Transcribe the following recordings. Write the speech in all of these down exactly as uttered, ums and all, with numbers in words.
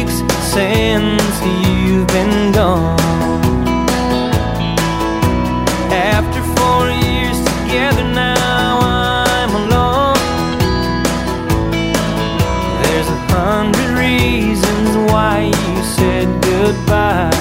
weeks since you've been gone. After four years together now I'm alone. There's a hundred reasons why you said goodbye,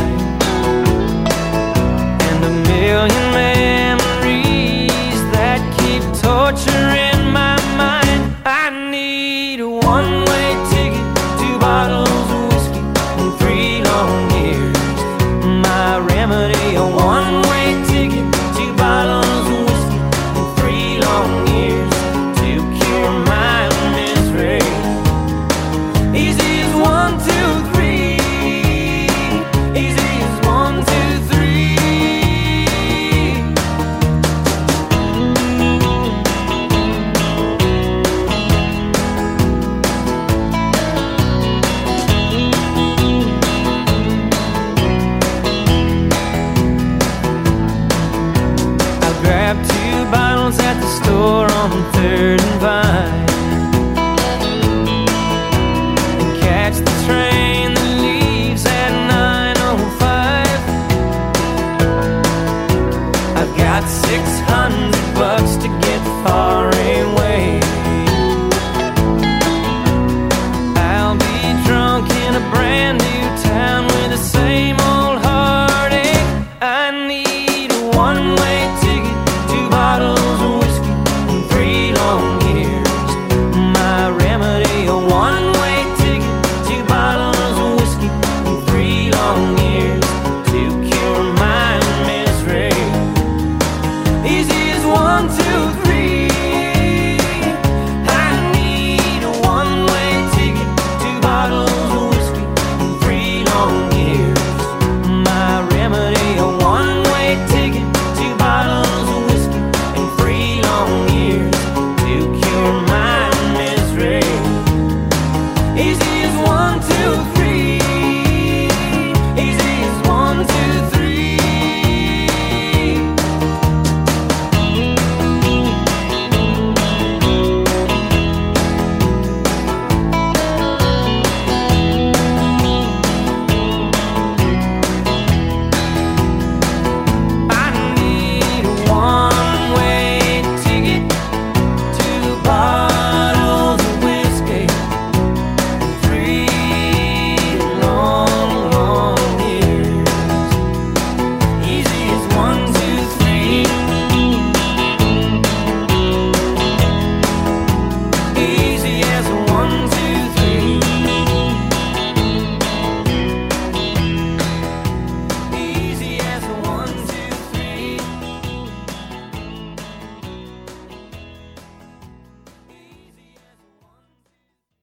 and a million memories that keep torturing my mind. I need a one-way ticket, two bottles of whiskey, and three long years. My remedy, a one-way ticket, two bottles of whiskey, and three long years to cure my misery. Easy as one, two, three. Easy as one, two, three. Grab two bottles at the store on Third and Vine, and catch the train that leaves at nine oh five. I've got six hundred bucks to get far away. I'll be drunk in a brand new town with the same old heartache. I need a one-way ticket, two bottles of whiskey, and three long years. My remedy, a one-way ticket, two bottles of whiskey, and three long years to cure my misery. Easy as one, two, three. I need a one-way ticket, two bottles of whiskey, and three long years. My remedy, a one-way ticket, two bottles of whiskey, and three long years to cure my misery. Easy as one, two, three.